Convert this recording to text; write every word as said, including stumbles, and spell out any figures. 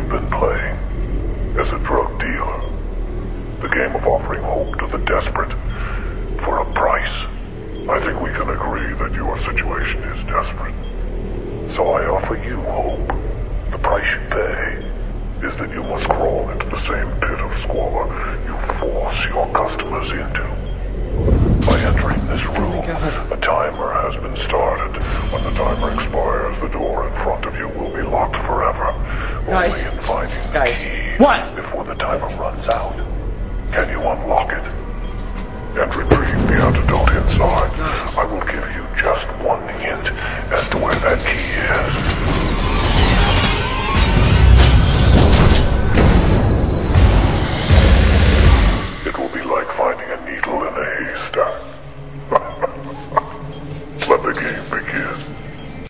you've been playing as a drug dealer. The game of offering hope to the desperate for a price. I think we can agree that your situation is desperate. So I offer you hope. The price you pay is that you must crawl into the same pit of squalor you force your customers into. By entering this room, Oh a timer has been started. When the timer expires, the door in front of you will be locked forever. Guys. Only in finding the Guys. key What? before the timer runs out can you unlock it and retrieve the antidote inside.